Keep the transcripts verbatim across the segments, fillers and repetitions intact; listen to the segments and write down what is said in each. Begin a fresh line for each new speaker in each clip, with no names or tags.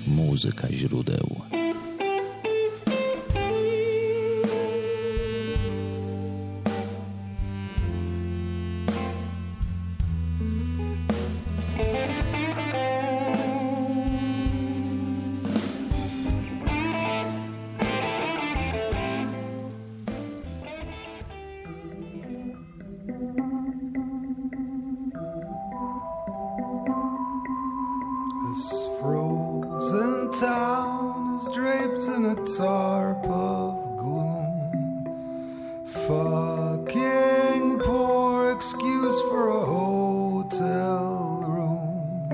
Muzyka źródeł.
Town is draped in a tarp of gloom. Fucking poor excuse for a hotel room.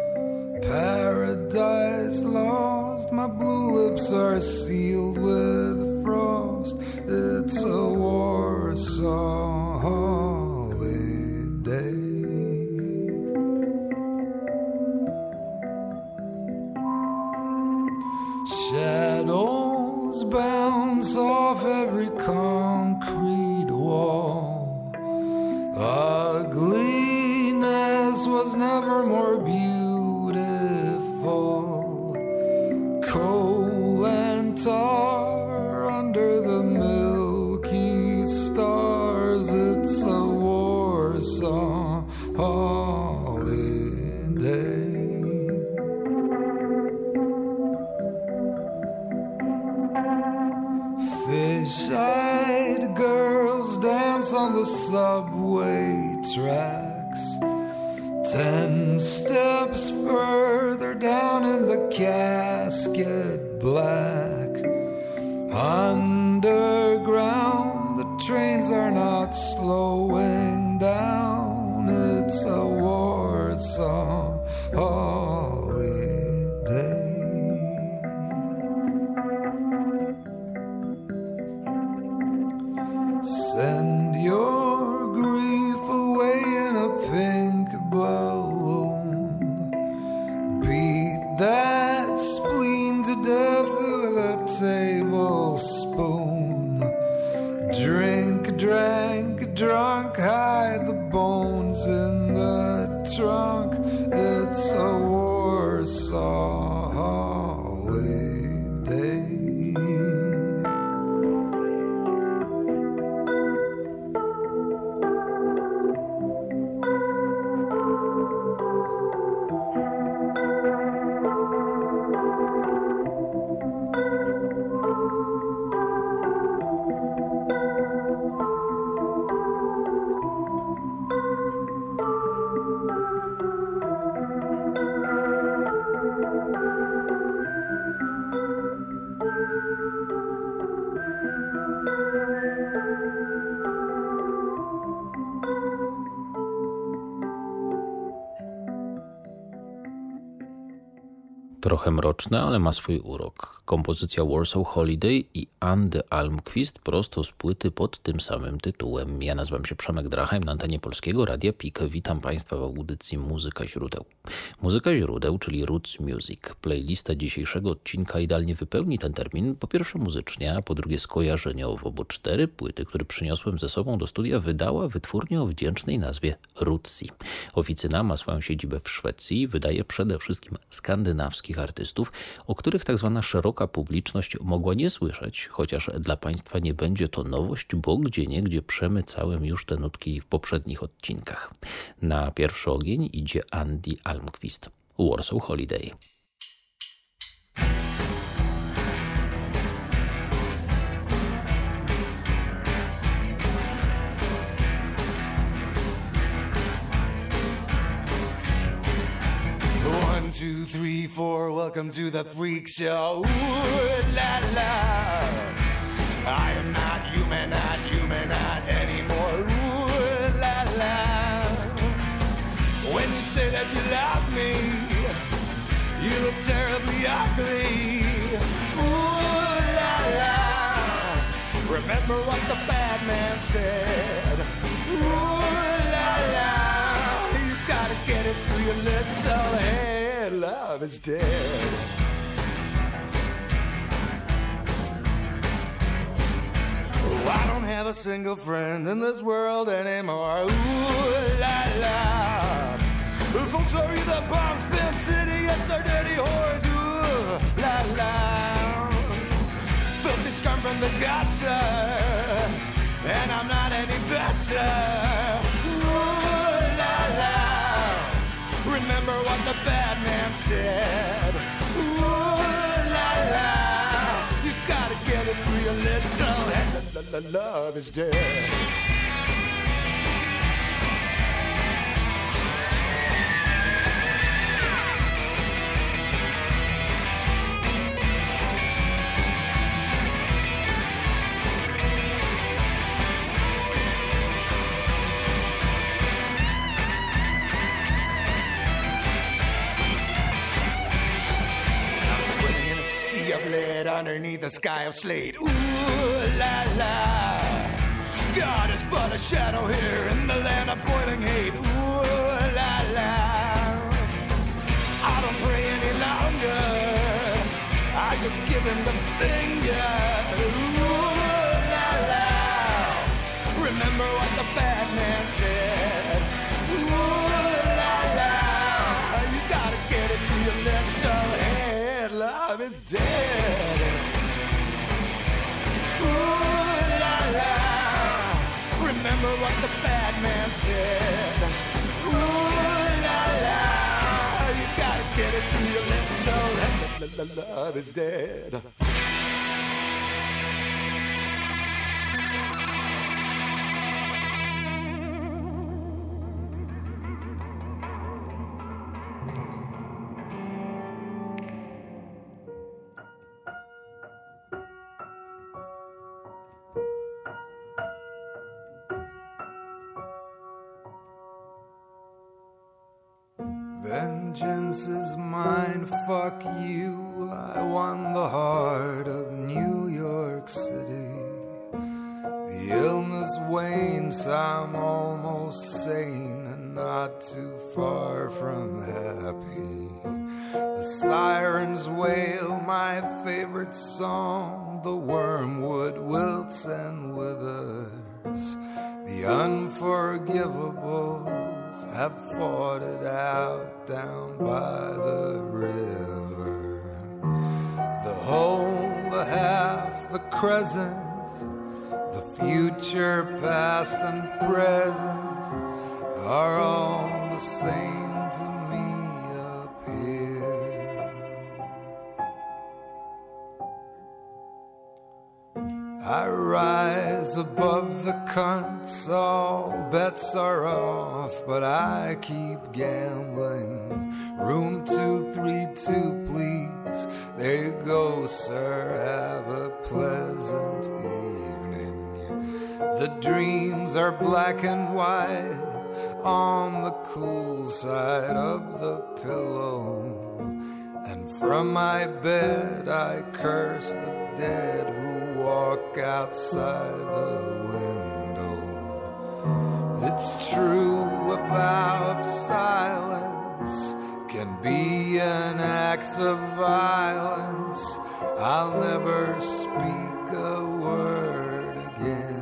Paradise lost, my blue lips are sealed with frost. It's a Warsaw holiday. Shadows bounce off every concrete wall. Ugliness was never more beautiful. Coal and tar under the milky stars. It's a Warsaw holiday. Fish-eyed girls dance on the subway tracks. Ten steps further down in the casket black. Underground, the trains are not slowing down. It's a Warsaw holiday. Send your grief away in a pink balloon. Beat that spleen to death with a tablespoon. Drink, drank, drunk, hide the bones in the trunk. It's a Warsaw holiday.
Trochę mroczne, ale ma swój urok. Kompozycja Warsaw Holiday i Andy Almqvist prosto z płyty pod tym samym tytułem. Ja nazywam się Przemek Drachheim, na antenie Polskiego Radia P I K. Witam Państwa w audycji Muzyka źródeł. Muzyka źródeł, czyli Roots Music. Playlista dzisiejszego odcinka idealnie wypełni ten termin. Po pierwsze muzycznie, a po drugie skojarzeniowo, bo cztery płyty, które przyniosłem ze sobą do studia, wydała wytwórnia o wdzięcznej nazwie Rootsy. Oficyna ma swoją siedzibę w Szwecji i wydaje przede wszystkim skandynawskich artystów, o których tak zwana szeroka publiczność mogła nie słyszeć, chociaż dla Państwa nie będzie to nowość, bo gdzieniegdzie przemycałem już te nutki w poprzednich odcinkach. Na pierwszy ogień idzie Andy Almqvist, Warsaw Holiday.
Two, three, four, welcome to the freak show. Ooh, la, la. I am not human, not human, not anymore. Ooh, la, la. When you say that you love me, you look terribly ugly. Ooh, la, la. Remember what the bad man said. Ooh, la, la. You gotta get it through your little head. Love is dead. Oh, I don't have a single friend in this world anymore. Ooh, la, la. Folks are either bombs, pimps, idiots, or dirty whores. Ooh, in the gutter, and I'm not any better. Ooh, la, la. Remember what the bad man said. Ooh, la, la. You gotta get it through your little head. La, la, la, love is dead. Of lead underneath a sky of slate. Ooh, la, la. God is but a shadow here in the land of boiling hate. Ooh, la, la. I don't pray any longer, I just give him the finger. Ooh, la, la. Remember what the bad man said. Ooh, la, la. You gotta get it through your little head. Love is dead. Ooh, la, la. Remember what the bad man said. Ooh, la, la. You gotta get it through your little head. Love is dead. Vengeance is mine, fuck you. I won the heart of New York City. The illness wanes, I'm almost sane and not too far from happy. The sirens wail my favorite song. The wormwood wilts and withers. The unforgivables have fought it out down by the river. The whole, the half, the crescent, the future, past and present are all the same to me up here. I rise above the cunts, all bets are off, but I keep gambling. Room two three two, please. There you go, sir, have a pleasant evening. The dreams are black and white on the cool side of the pillow. And from my bed I curse the dead who walk outside the window. It's true about silence, can be an act of violence. I'll never speak a word again.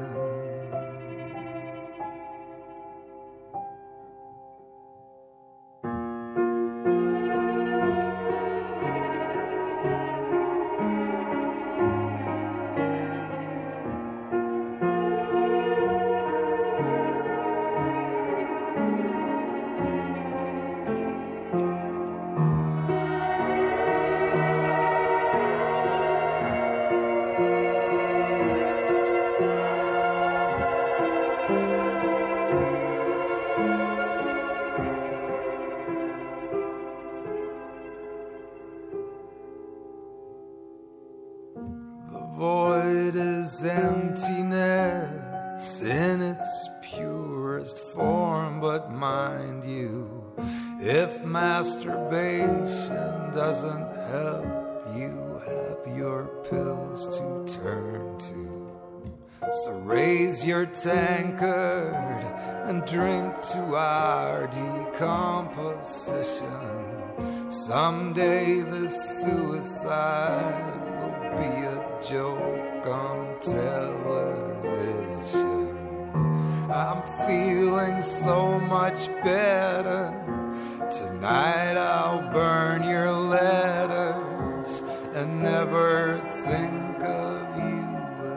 void is emptiness in its purest form. But mind you, if masturbation doesn't help, you have your pills to turn to. So raise your tankard and drink to our decomposition. Someday this suicide will be a joke on television. I'm feeling so much better. Tonight I'll burn your letters and never think of you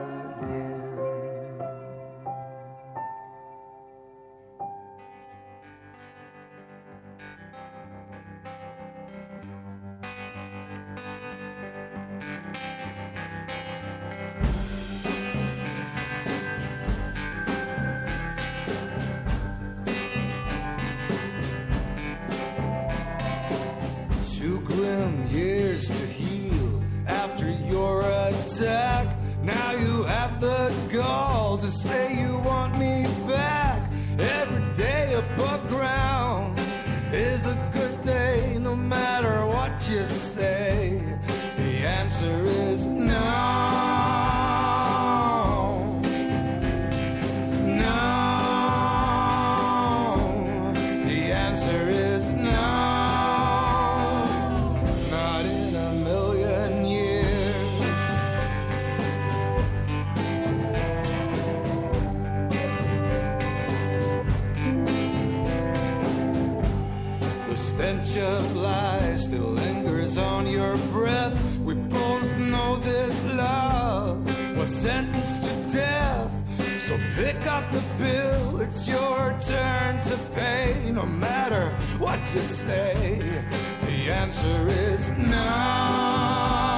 stench of lies still lingers on your breath. We both know this love was sentenced to death. So pick up the bill, it's your turn to pay. No matter what you say, the answer is no.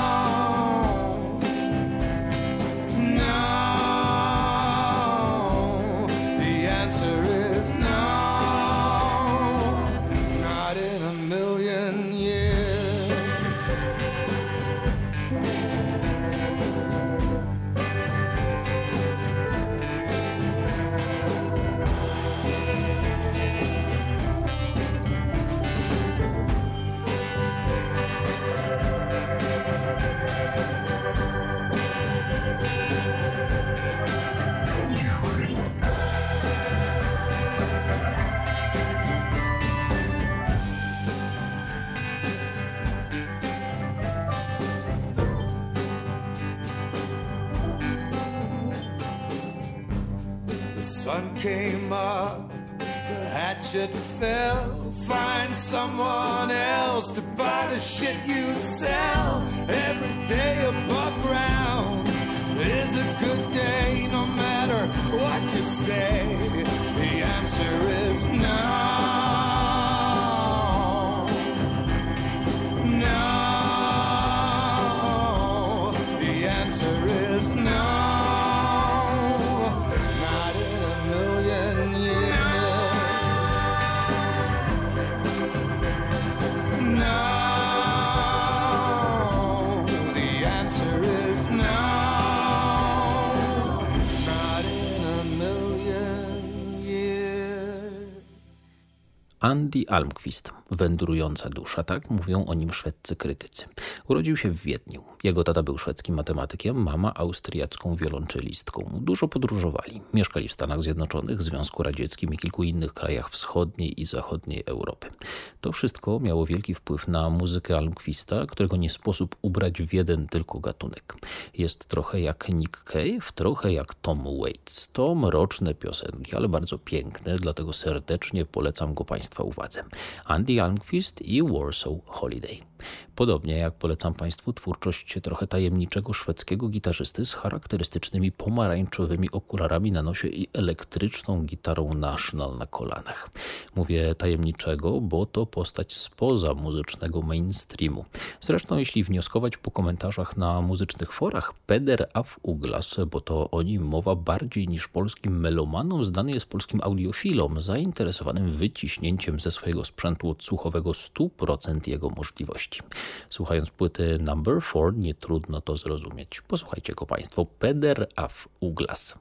Sun came up, the hatchet fell. Find someone else to buy the shit you sell. Every day above ground is a good day, no matter what you say. The answer is no. No. The answer is no.
Andy Almqvist, wędrująca dusza, tak mówią o nim szwedzcy krytycy. Urodził się w Wiedniu. Jego tata był szwedzkim matematykiem, mama austriacką wiolonczelistką. Dużo podróżowali. Mieszkali w Stanach Zjednoczonych, Związku Radzieckim i kilku innych krajach wschodniej i zachodniej Europy. To wszystko miało wielki wpływ na muzykę Almqvista, którego nie sposób ubrać w jeden tylko gatunek. Jest trochę jak Nick Cave, trochę jak Tom Waits. To mroczne piosenki, ale bardzo piękne, dlatego serdecznie polecam go Państwu uwadze. Andy Almqvist i Warsaw Holiday. Podobnie jak polecam Państwu twórczość trochę tajemniczego szwedzkiego gitarzysty z charakterystycznymi pomarańczowymi okularami na nosie i elektryczną gitarą National na kolanach. Mówię tajemniczego, bo to postać spoza muzycznego mainstreamu. Zresztą jeśli wnioskować po komentarzach na muzycznych forach, Peder af Uglas, bo to o nim mowa bardziej niż polskim melomanom, znany jest polskim audiofilom zainteresowanym wyciśnięciem ze swojego sprzętu odsłuchowego stu procent jego możliwości. Słuchając płyty Number Four nie trudno to zrozumieć. Posłuchajcie go Państwo. Peder af Uglas.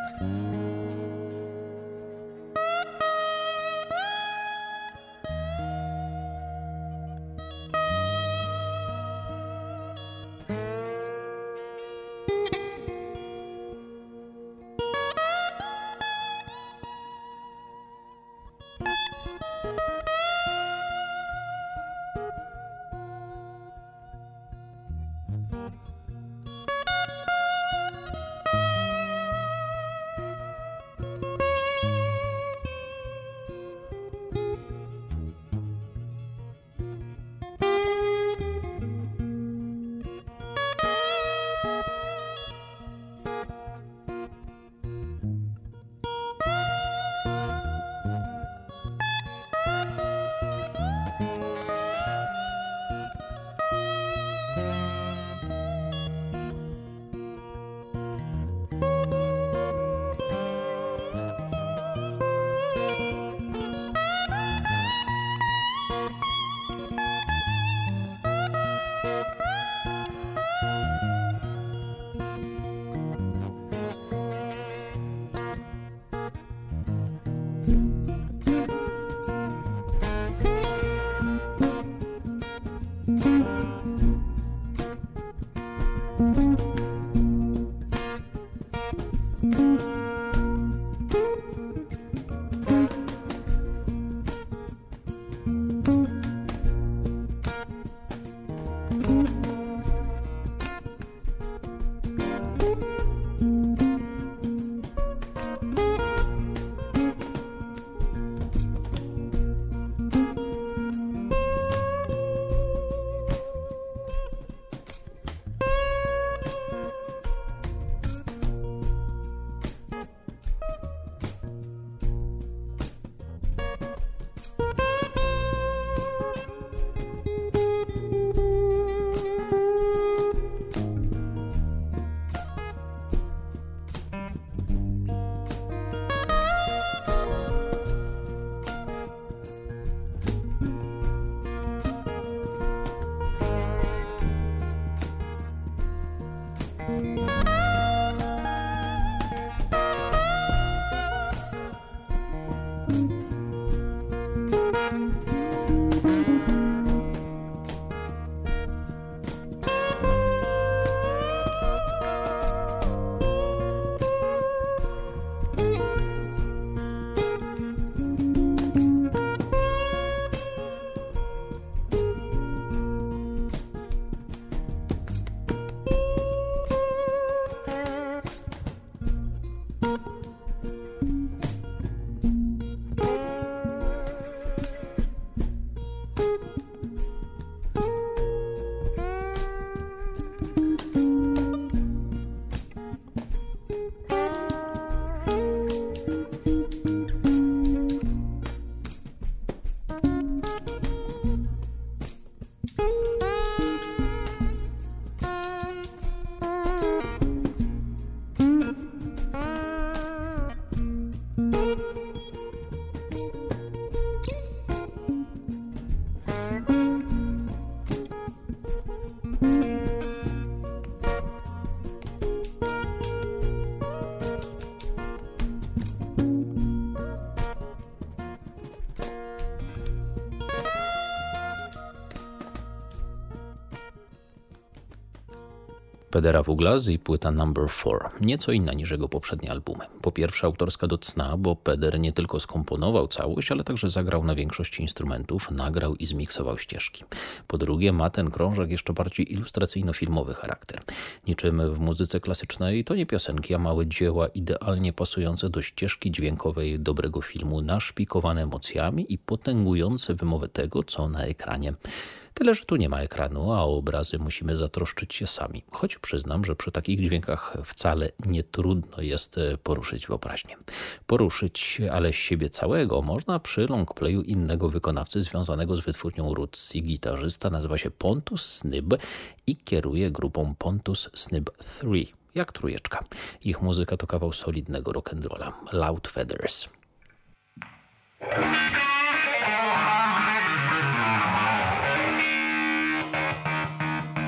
Pedera Douglas i płyta Number Four, nieco inna niż jego poprzednie albumy. Po pierwsze autorska do cna, bo Peder nie tylko skomponował całość, ale także zagrał na większości instrumentów, nagrał i zmiksował ścieżki. Po drugie ma ten krążek jeszcze bardziej ilustracyjno-filmowy charakter. Niczym w muzyce klasycznej to nie piosenki, a małe dzieła idealnie pasujące do ścieżki dźwiękowej dobrego filmu, naszpikowane emocjami i potęgujące wymowę tego, co na ekranie. Tyle, że tu nie ma ekranu, a o obrazy musimy zatroszczyć się sami. Choć przyznam, że przy takich dźwiękach wcale nie trudno jest poruszyć wyobraźnię. Poruszyć, ale siebie całego można przy longplayu innego wykonawcy związanego z wytwórnią Roots. I gitarzysta nazywa się Pontus Snyb i kieruje grupą Pontus Snyb three, jak trójeczka. Ich muzyka to kawał solidnego rock'n'rolla. Loud Feathers.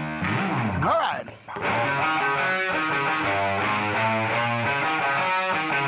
All right.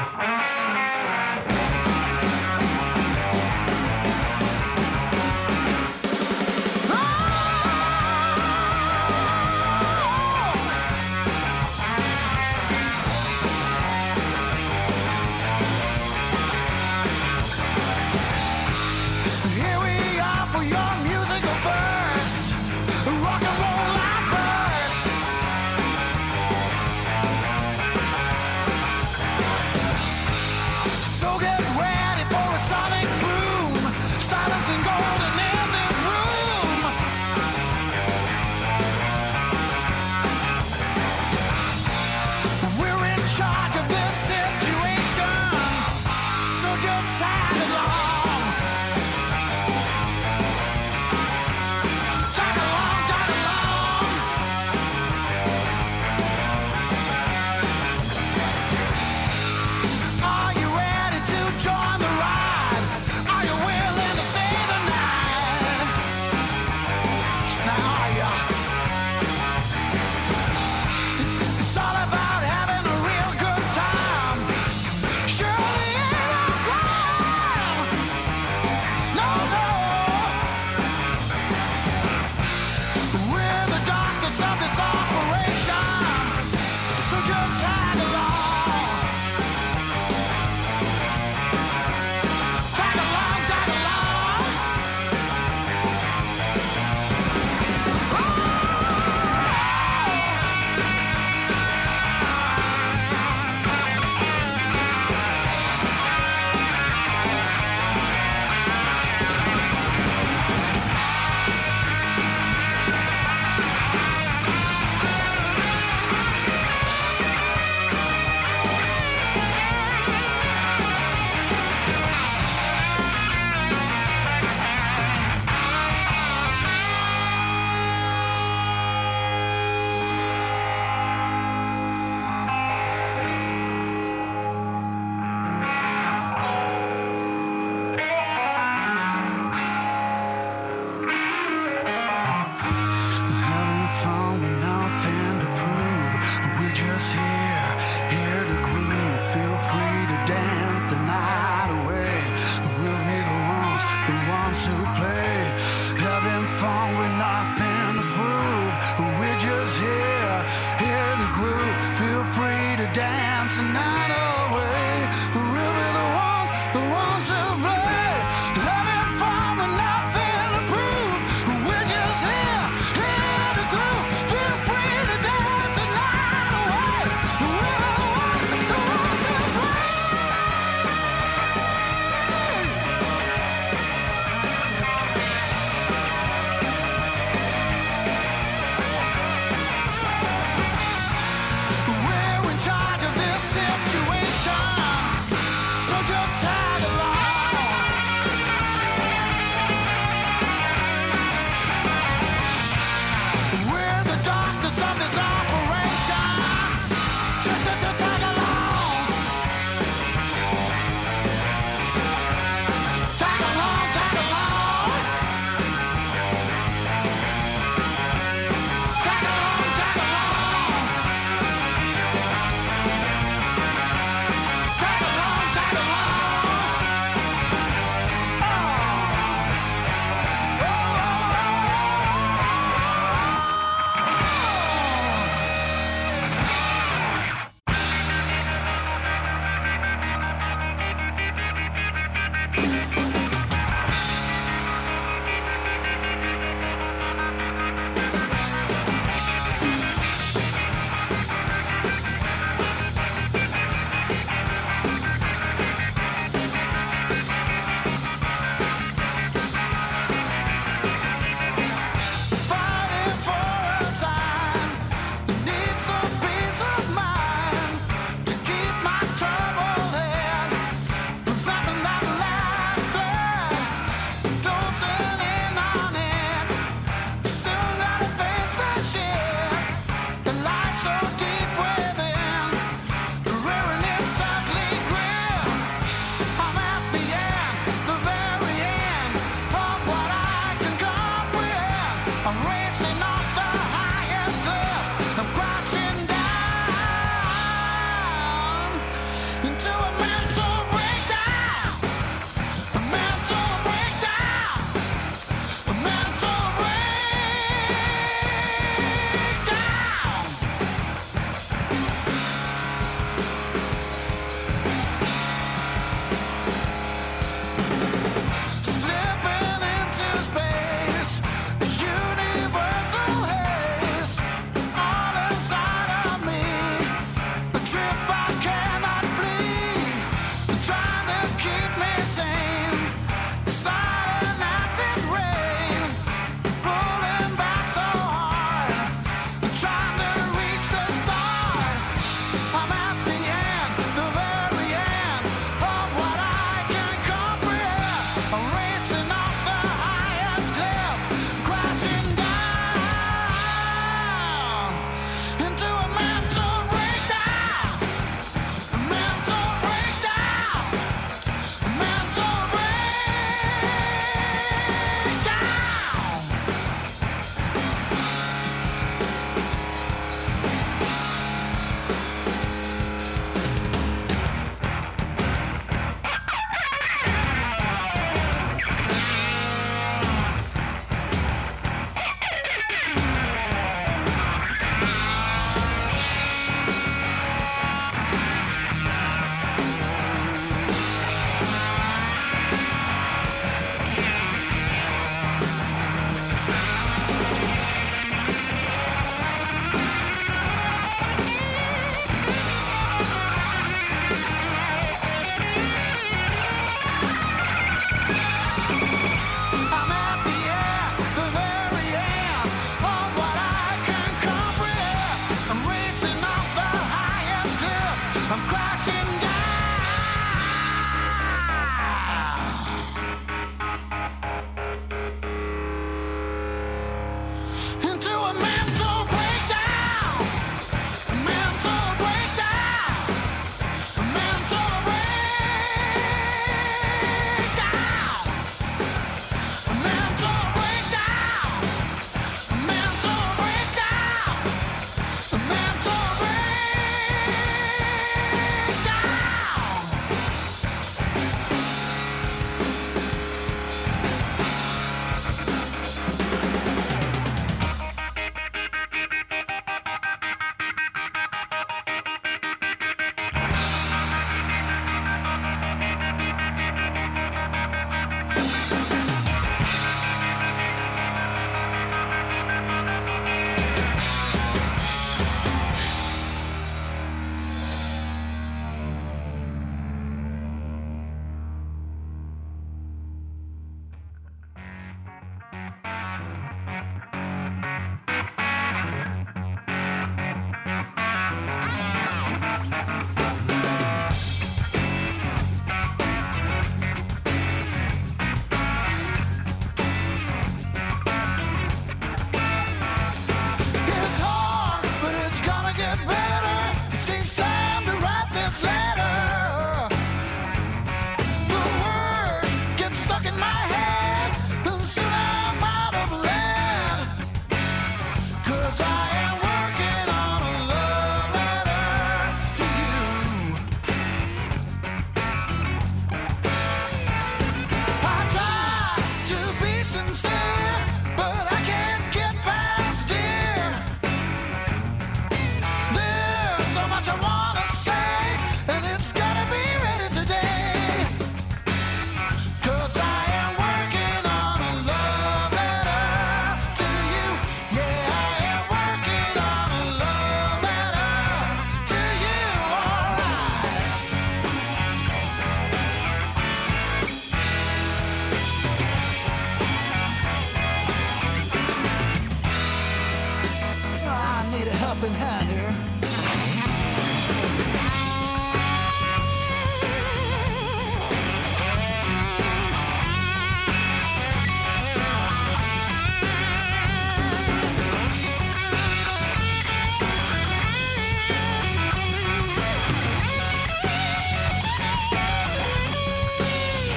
helping hand here.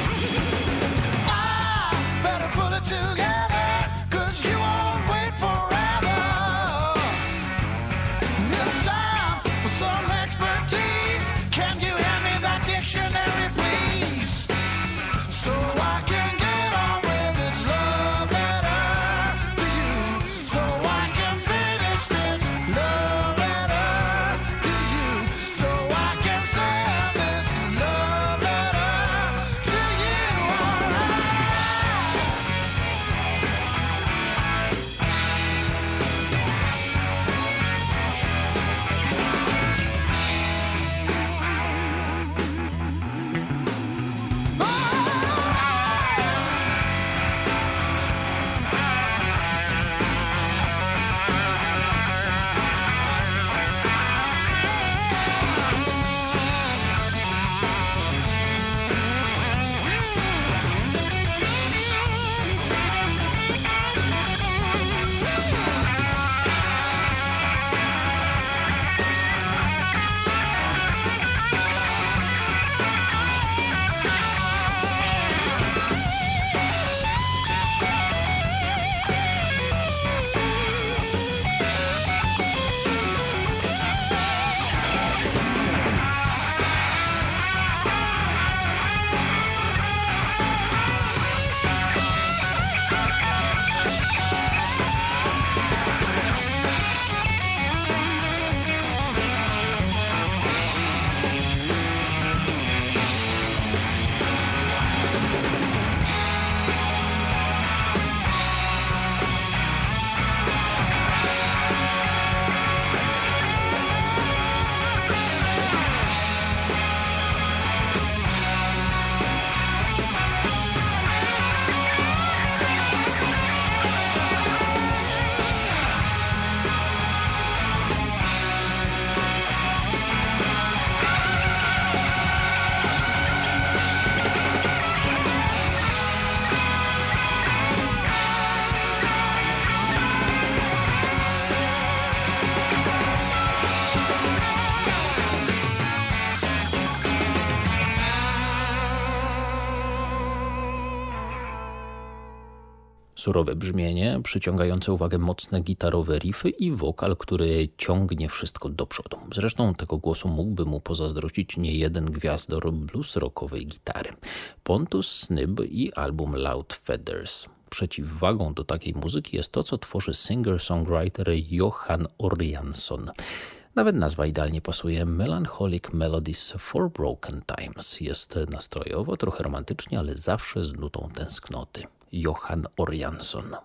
I better pull it together, 'cause you won't wait for
Surowe brzmienie, przyciągające uwagę mocne gitarowe riffy i wokal, który ciągnie wszystko do przodu. Zresztą tego głosu mógłby mu pozazdrościć niejeden gwiazdor blues rockowej gitary. Pontus Snybb i album Loud Feathers. Przeciwwagą do takiej muzyki jest to, co tworzy singer-songwriter Johan Oriansson. Nawet nazwa idealnie pasuje. Melancholic Melodies for Broken Times. Jest nastrojowo, trochę romantycznie, ale zawsze z nutą tęsknoty. Johan Oriansson.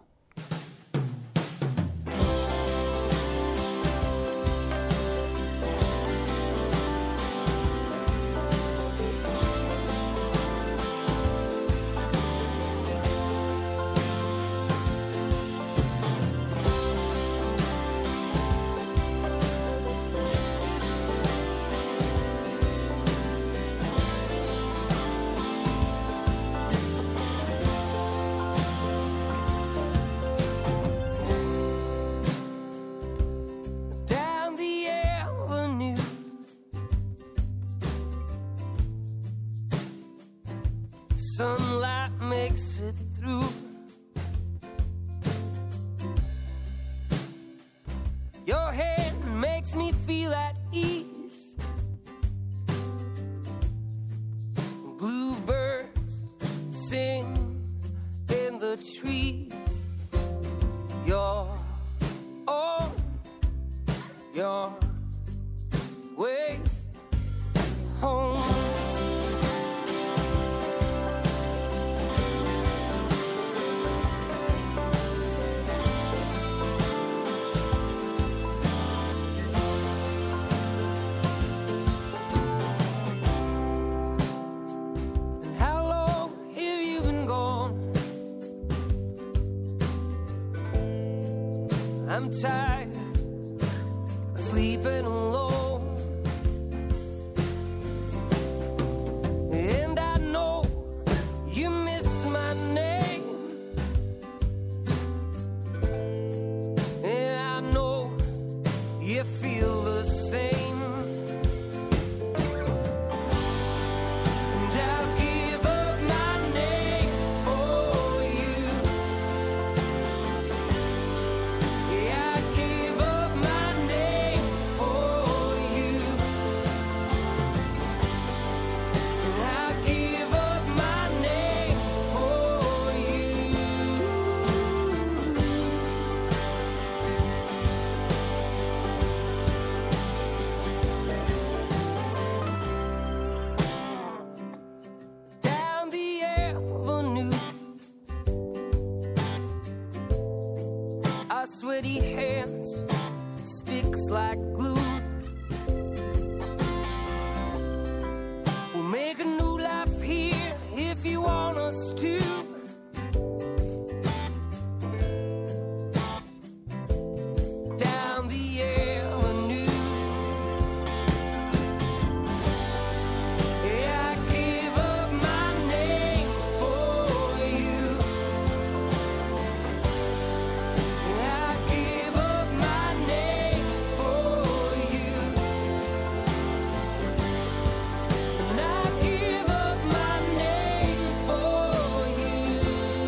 Sunlight makes it through. Your hand makes me feel at ease. Bluebirds sing in the trees. You're on your way home. I'm tired of sleeping alone, and I know you miss my name, and I know you feel the same. Sweaty hands, sticks like glue. We'll make a new life here if you want us to. Down the avenue, yeah, I give up my name for you. I give up my name for you. And I give up my name for you.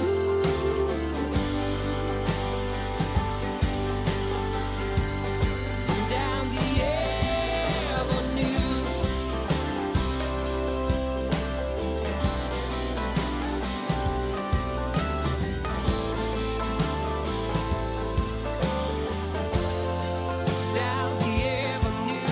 Down the avenue. Down the avenue.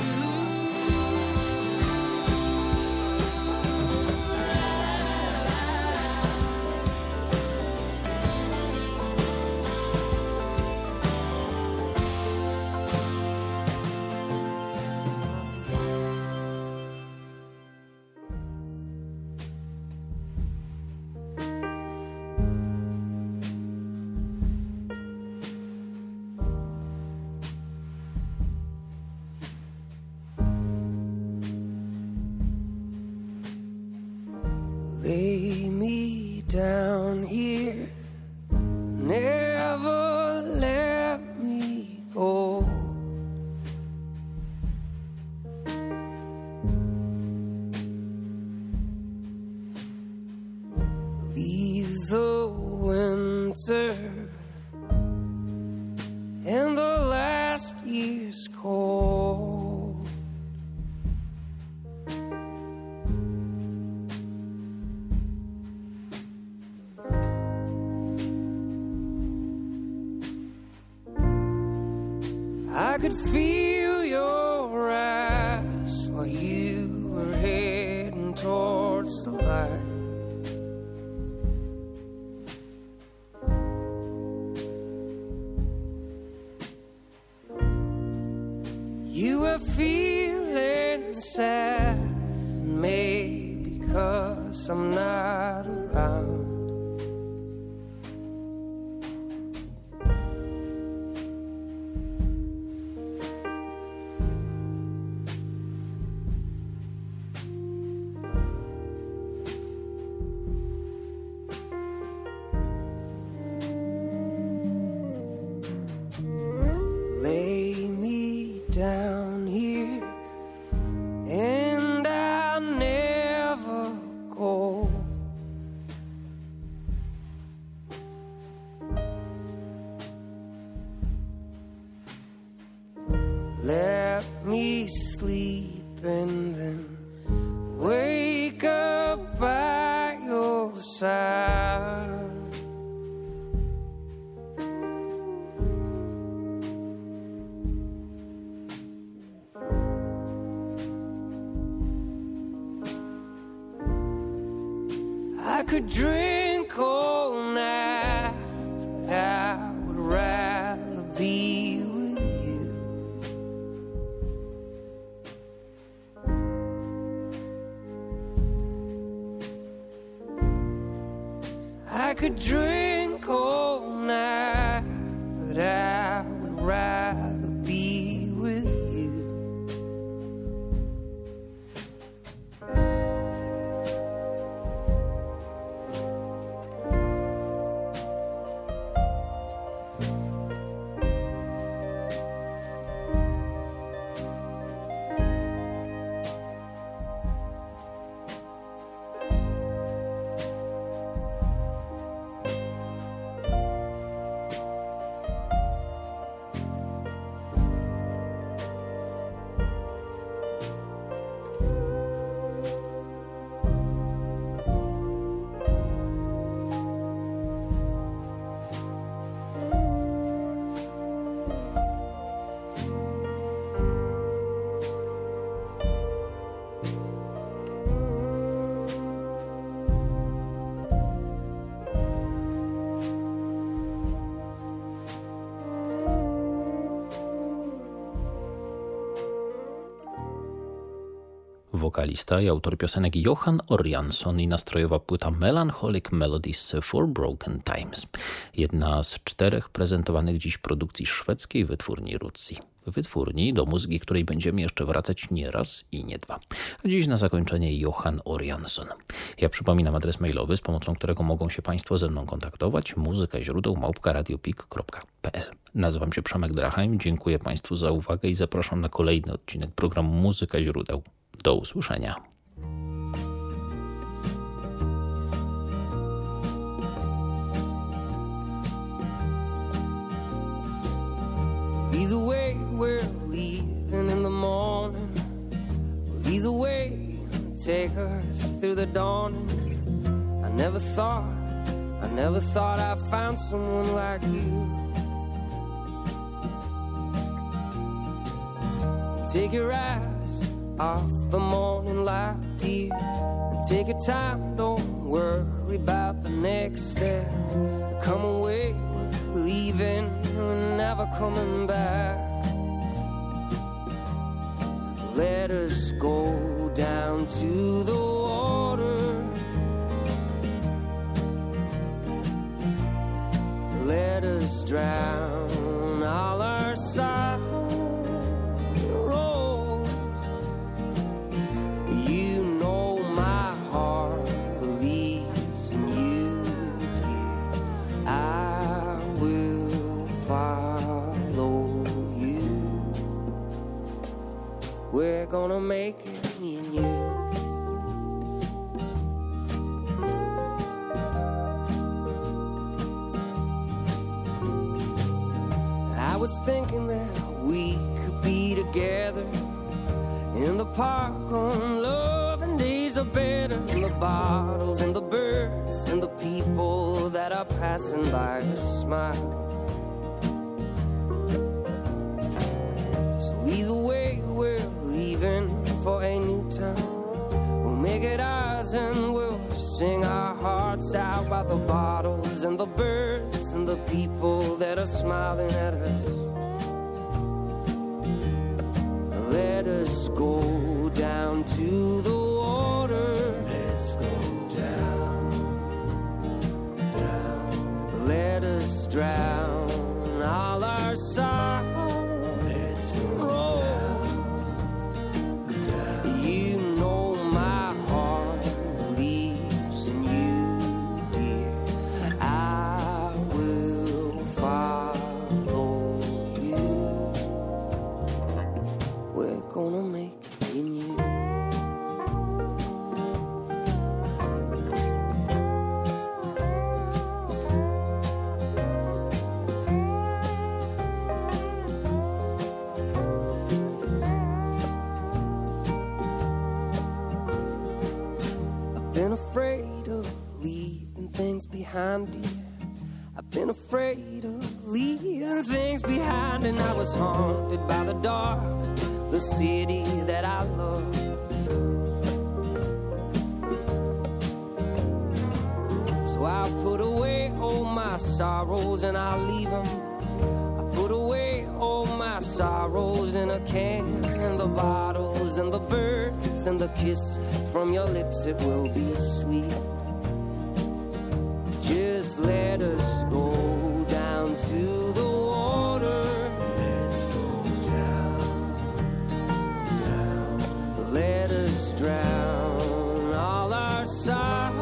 Lay me down here, never let me go. Leave the winter and the last year's cold. I could feel your eyes while you were heading towards the light. You were feeling sad, maybe because I'm not around. Lay me down here and I'll never go. Let me sleep and then wake up by your side. I could drink all night, but I would rather be with you. I could drink all night, but I would rather be with you.
Wokalista i autor piosenek Johan Oriansson i nastrojowa płyta Melancholic Melodies for Broken Times. Jedna z czterech prezentowanych dziś produkcji szwedzkiej wytwórni Rootsy. Wytwórni, do muzyki której będziemy jeszcze wracać nie raz i nie dwa. A dziś na zakończenie Johan Oriansson. Ja przypominam adres mailowy, z pomocą którego mogą się Państwo ze mną kontaktować. Muzyka źródeł małpka radiopik kropka p l. Nazywam się Przemek Drachheim, dziękuję Państwu za uwagę i zapraszam na kolejny odcinek programu Muzyka źródeł. Do usłyszenia.
Either way, we're leaving in the morning. Either way, take us through the dawning. I never thought, I never thought I found someone like you. Take your eyes off the morning light, dear, and take your time, don't worry about the next step. Come away, we're leaving, we're never coming back. Let us go down to the water. Let us drown all our sorrows. You know my heart believes in you, dear. I will follow you. We're gonna make it, me and you. I was thinking that we could be together in the park on love and days are better, and the bottles and the birds and the people that are passing by who smile. So either way we're leaving for a new town. We'll make it ours and we'll sing our hearts out about the bottles and the birds and the people that are smiling at us. Let us go down to the water. Let's go down, down. Let us drown all our sorrows. Let's go down, down. You know my heart believes in you, dear. I will follow you. We're gonna make it in you. I've been afraid of leaving things behind, dear. I've been afraid of leaving things behind, and I was haunted by the dark, the city that I love. So I'll put away all my sorrows and I'll leave them. I put away all my sorrows in a can, and the bottles and the birds and the kiss from your lips, it will be sweet. Just let us go down to the water. Let's go down, down. Let us drown all our sorrows.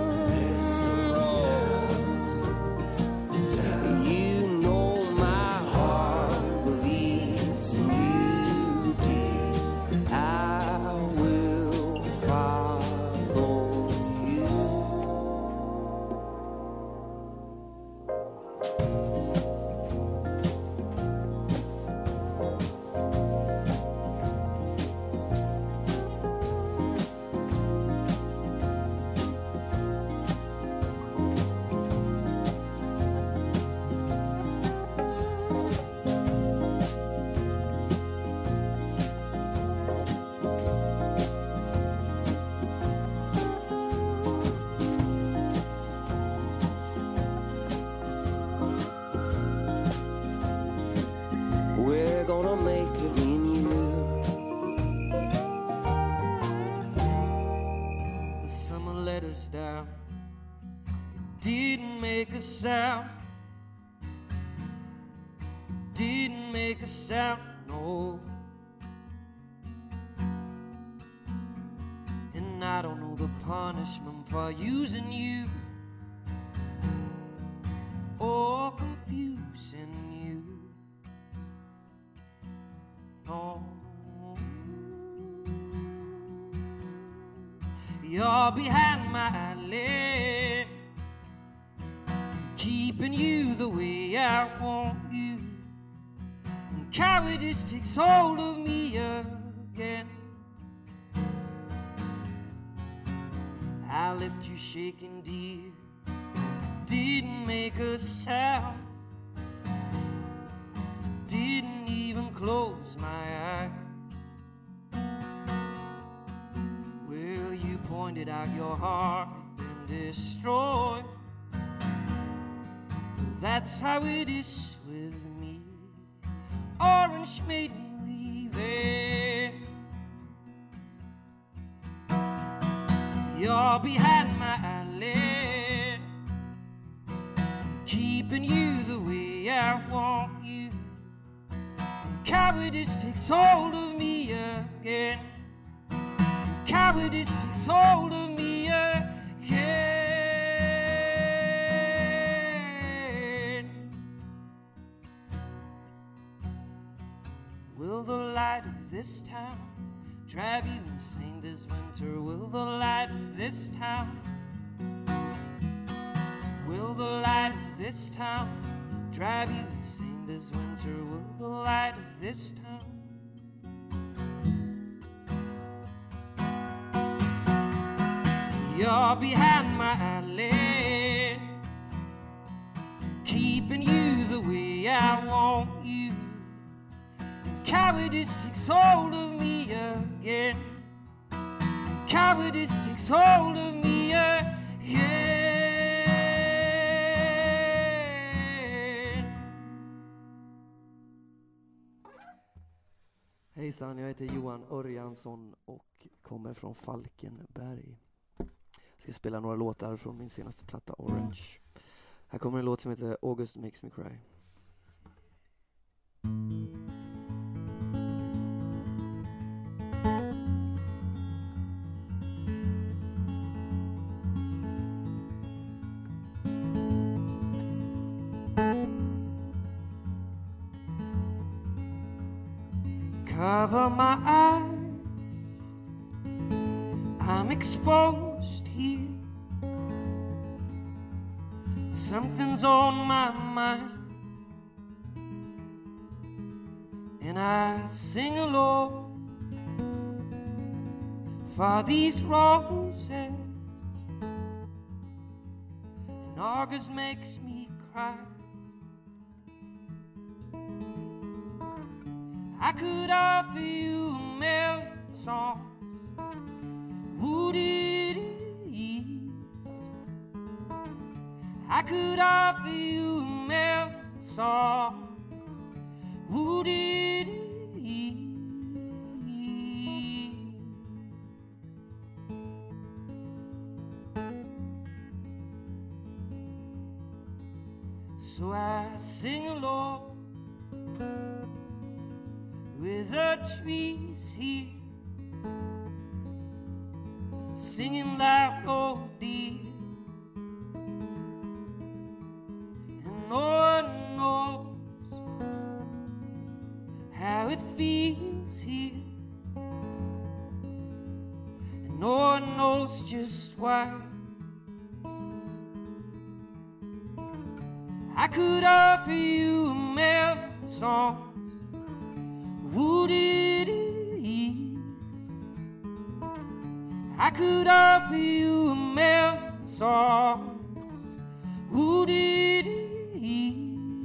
You know my heart believes in you, dear. I will follow you. We're gonna make it, me and you. The summer let us down. It didn't make a sound. It didn't make a sound, no. And I don't know the punishment for using you or confusing you. No. You're behind my leg, keeping you the way I want you, and cowardice takes hold of me again. I left you shaking, dear, didn't make a sound, didn't even close my eyes. Well, you pointed out your heart had been destroyed. Well, that's how it is with me. Orange made me leave it. You're behind my eyelid, keeping you the way I want you. Cowardice takes hold of me again. Cowardice takes hold of me again. Will the light of this town drive you insane this winter? Will the light of this town, will the light of this town drive you insane and this winter will the light of this town. You're behind my eyelid, keeping you the way I want you. And cowardice takes hold of me again. Cowardice takes hold of me again. Hejsan, jag heter Johan Örjansson och kommer från Falkenberg. Jag ska spela några låtar från min senaste platta Orange. Här kommer en låt som heter August Makes Me Cry. Cover my eyes, I'm exposed here. Something's on my mind, and I sing along for these roses. And August makes me cry. I could offer you a million songs, would it ease? I could offer you a million songs, would it ease? So I sing along with the trees here, singing loud, oh dear. And no one knows how it feels here, and no one knows just why. I could offer you a million songs, would it ease? I could offer you a million songs, would it ease?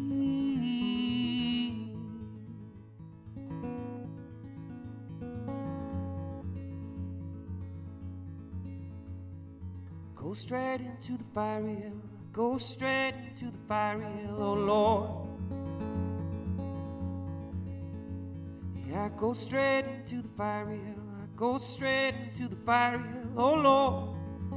Go straight into the fiery hill, go straight into the fiery hill, oh Lord. I go straight into the fiery hill, I go straight into the fiery hill, oh Lord.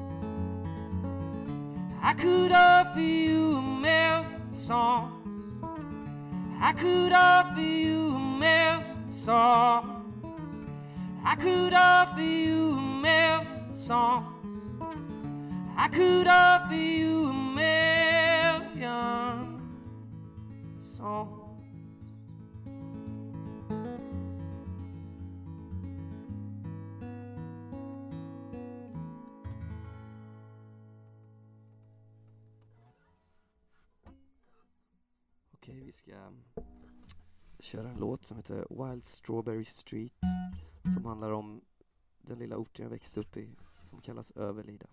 I could offer you a million songs, I could offer you a million songs, I could offer you a million songs, I could offer you a million songs. Okej, vi ska köra en låt som heter Wild Strawberry Street, som handlar om den lilla orten jag växte upp i, som kallas Överlida.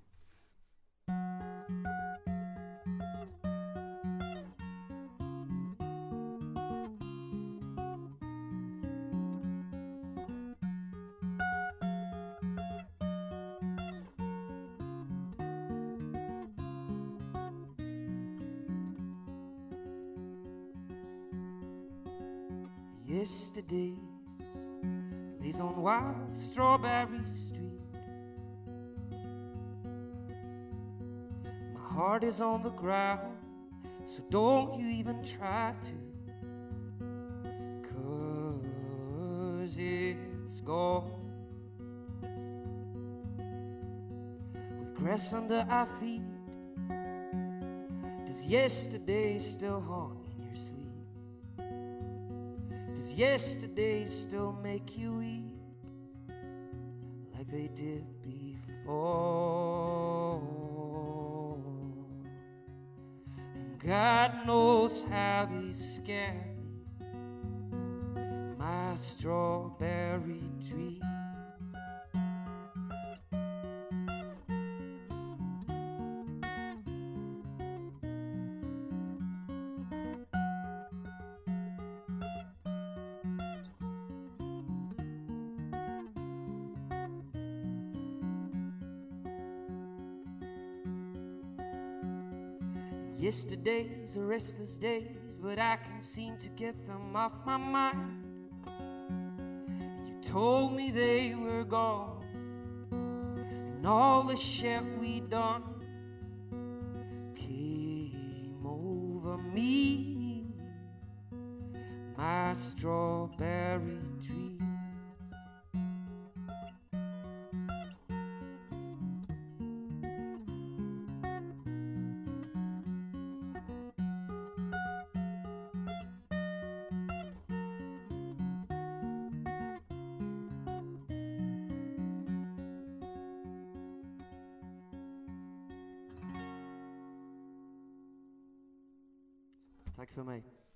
Yesterdays lays on Wild Strawberry Street. My heart is on the ground, so don't you even try to, 'cause it's gone. With grass under our feet, does yesterday still haunt in your sleep? Does yesterday still make you weep like they did before? And God knows how they scared me my strawberry dreams. Yesterday's are restless days, but I can't seem to get them off my mind. You told me they were gone, and all the shit we done came over me, my strawberry dreams. Tack för mig.